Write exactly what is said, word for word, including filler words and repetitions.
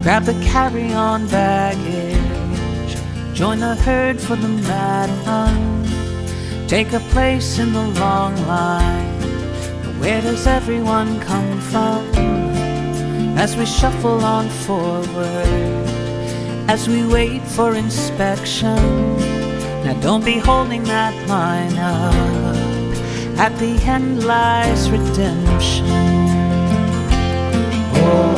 Grab the carry-on baggage, join the herd for the mad run. Take a place in the long line. But where does everyone come from? As we shuffle on forward, as we wait for inspection. Now don't be holding that line up. At the end lies redemption. Oh.